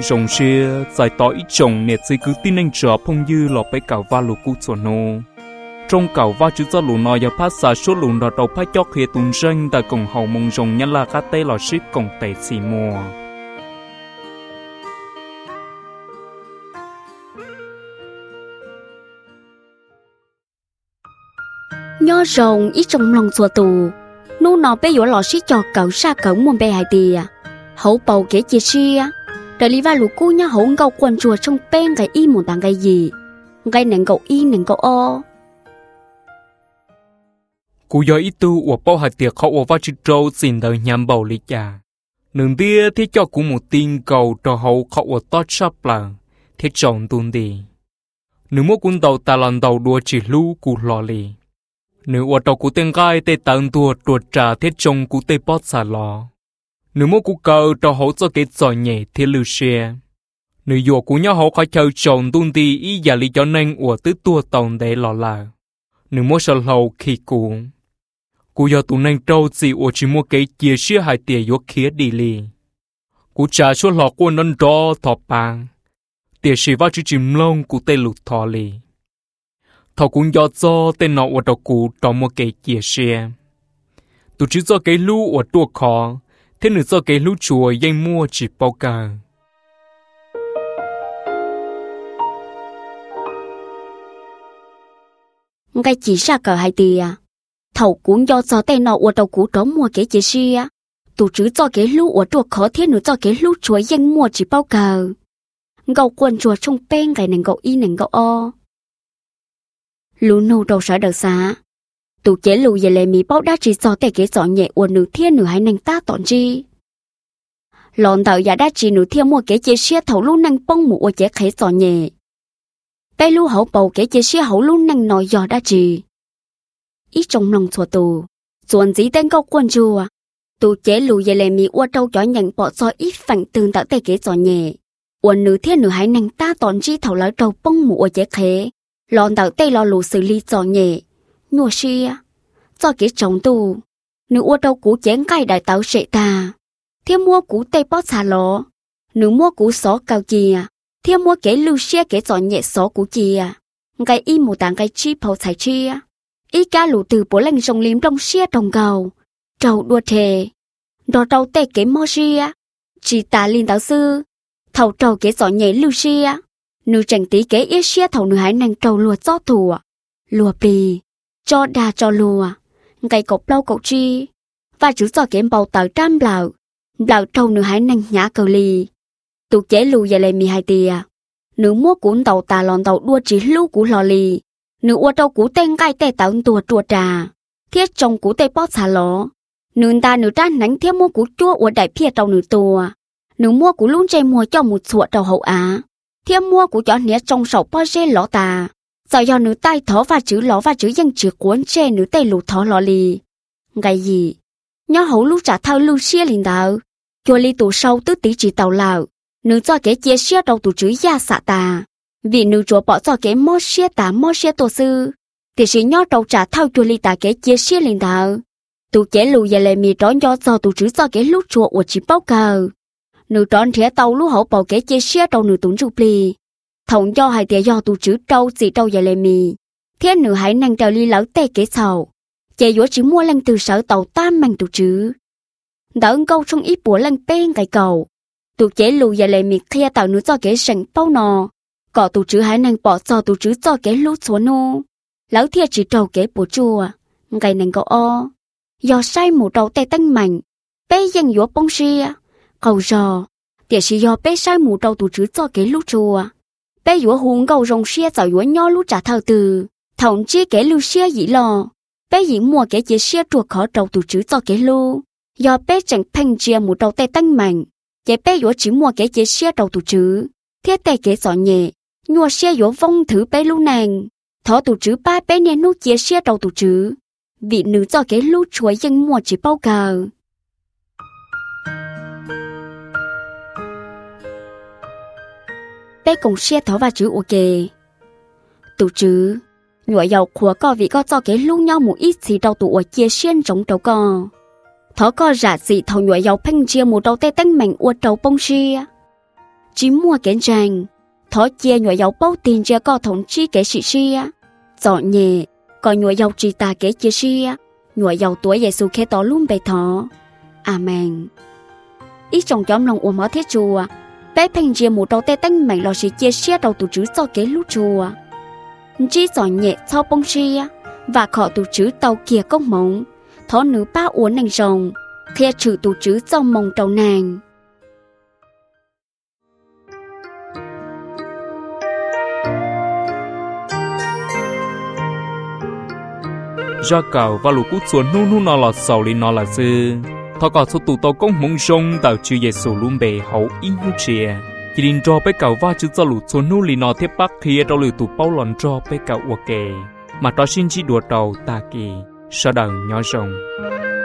rồng xe giải tỏ ít chồng nè chỉ cứ tin anh trở phong dư lọ bé cào va lù cú chuẩn nô trong cào va chữ cho lù nọ giờ phát xả số lù nọ đầu phát chóc hệ tuần sinh tại cổng hậu mông rồng nhân là cá tê lọ ship cổng tệ xì mùa nhớ rồng ít trong lòng chùa tù nô nọ bé vỗ lọ ship cho cậu xa cậu muôn bé hai tìa hậu bầu kế chia chia để lý va lũ cú nhá hậu ngầu quần chùa trong bên cái y một đằng cái gì cái nền cậu y nền cậu o cú giờ ít tu của bao hạt tiệc họ ở vắt trâu xin đời nhắm bầu lý cha nương tia thế cho cú một tin cầu cho hậu họ ở tốt sắp là thế chọn tuôn đi nương mua cuốn tàu ta lần tàu đua chỉ lú cú lò lì nương ở tàu cú tên gai tê tận tua trà thế chồng cú tê bót xả lò nếu mua cú cầu cho hậu cho cái giỏi nhẹ thì lưu xe nếu dù cú nhau hậu khỏi chờ chồng tuôn đi ý giả lý cho nên ở tứ tua tòng để lò là nếu mua sợ lâu khi cú giờ tụi nên trâu gì ở chỉ mua cái chia sẻ hai tiền vô khía đi li cú trả số lọ của nón đó thọ bang tiền sĩ vào chỉ chìm lông cú tê lụt thọ li thọ cũng do cho tên nọ ở đầu cú cho mua cái chia sẻ tụi chỉ cho cái lú ở tua khó thế nữa do cái lũ chùa danh mua chỉ bao cả cái chỉ ra cờ hai tìa thầu cũng do cho tay nọ ở đầu cú đó mua cái chỉ xia tụ chứ cho cái lũ ở chùa khó thế nữa cho cái lũ chùa danh mua chỉ bao cờ gầu quần chùa trong bên cái nền gầu y nền gầu o lũ nô đầu sợ đầu xá tụ chế lù về lại mi bao đá chỉ cho tay cái giỏ nhẹ ở nửa thiên nửa hai nền ta tọn chi lòn tàu giả đá chỉ nửa thiên mua cái chế xia thầu lũ năng bông mũ ở chế khé giỏ nhẹ bé lũ hậu bầu cái chế xia hậu lũ năng nòi giò đá chỉ ít trong lòng chùa tù chuẩn dĩ tên câu quân chùa tù chế lù về lại mi ở đâu cho nhận bỏ cho ít phẳng tương tạo tay cái giỏ nhẹ ở nửa thiên nửa hai nền ta tọn chi thầu lỡ đầu bông mũ ở chế khé lòn tàu tay lo lù xử lý giỏ nhẹ nhua xia cho cái chồng tù nữ ô đâu cú chén cay đại tàu sệ ta thêm mua cú tây bó xà lọ nữ mua cú xó cao chìa thêm mua cái lưu xia cái giỏ nhẹ xó cú chìa cái y một tảng cái chi phao xài chia y cá lù từ bố lanh rồng liếm trong xia đồng cầu trầu đua thề đò trầu tê cái mò xia chỉ ta linh tàu sư thầu trầu cái giỏ nhẹ lưu xia nữ chẳng tí cái yết xia thầu nữ hái năng trầu lùa gió thùa lùa bì cho đà cho lùa ngày cột lâu cột chi và chữ cho kiếm bầu tờ trăm bào trâu nữ hái năng nhã cầu lì tụ chế lù về lại 12 tìa nữ mua cuốn tàu tà lòn tàu đua chỉ lú của lò lì nữ ua trâu cú tên gai tê tạo tua chùa trà thiết trong cú tê bót xà ló nữ ta nữ ta nánh thiết mua cú chua ua đại phía trâu nữ tua nữ mua cú lún chay mua cho một sụa trâu hậu á thiết mua cú chó nía trong sầu bó dê lõ tà giờ do nữ tay thó và chữ ló và chữ dân chữ cuốn chê nữ tay lù thó lò lì ngày gì nhớ hậu lú trả thao lưu xia liền đạo chùa lì tù sâu tứ tí chỉ tàu lào nữ cho cái chia xia đầu tù chữ gia xạ tà vì nữ chùa bỏ cho cái mò xia tà mò xia tổ sư thì chỉ nhớ đầu trả thao chùa lì tà cái chia xia liền đạo tù chế lù về lại mì trón do cho tù chữ cho cái lúc chùa của chỉ bao cờ nữ trón thía tàu lú hậu bỏ cái chia xia đầu nữ tún chụp lì thống do hai tia do tù chữ trâu chỉ trâu về lại mì thiên nữ hãy năng trào ly lão tê kế sầu chế dũa chỉ mua lăng từ sở tàu tam mang tù chữ đỡ câu trong ít bùa lăng bên cái cầu tù chế lù về lại mì kia tạo nữ cho cái sành bao nò cỏ tù chữ hãy năng bỏ cho tù chữ cho cái lú xuống nô lão thia chỉ trâu cái bùa chùa ngày năng có o do sai một trâu tê tanh mạnh bé dân dũa bông xia cầu rò tiệt sĩ do bé sai một trâu tù chữ cho cái lú chùa bé dũa hùng cầu rồng xia dạo dũa nho lú trả thờ từ thống chi cái lưu xia dĩ lò bé dĩ mua cái chế xia chuột khó trâu tù chữ cho cái lú do bé chẳng phanh chia một trâu tê tanh mạnh chế bé dũa chỉ mua cái chế xia trâu tù chữ thiết tê cái giỏ nhẹ nhua xia dũa vong thử bé lú nàng thọ tù chữ ba bé nè nút chế xia trâu tù chữ vị nữ cho cái lú chuối dân mua chỉ bao cờ bé cùng xia thọ và chữ ok tù chữ nhựa dầu của co vị co cho cái lú nhau một ít thì trâu tù ở chia xiên giống trâu co thọ co rạ dị thầu nhựa dầu phanh chia một trâu tê tanh mảnh uo trâu bông xia chỉ mua cái ràng thó chia nhỏ dấu bao tiền cho có thống chi cái sĩ si á dọn nhẹ còn nhỏ dấu chỉ ta cái chia si á nhỏ dấu tuổi Giêsu khé tỏ luôn bề thọ amen ít trong nhóm lòng uổng máu thiết chùa bé phèn chia một đầu tê tanh mảnh lò xì chia sẻ đầu tụ chữ cho cái lúc chùa chỉ dọn nhẹ sau bông si á và khỏi tụ chữ tàu kia công mộng thó nữ ba uốn nành rồng khe trừ tụ chữ trong mông đầu nàng ra cầu và lũ cút xuống nu nó là sầu li nó là dư thọ cọ số tụ tàu công mông rong tạo chữ Giêsu luôn bề hậu in như chia chỉ định cho bé cầu va chữ cho lũ xuống nu li nó tiếp bắc kia đâu lũ tụ bao lòn cho bé cầu ok mà đó xin chỉ đùa đầu ta kỳ sau đầu nhỏ rồng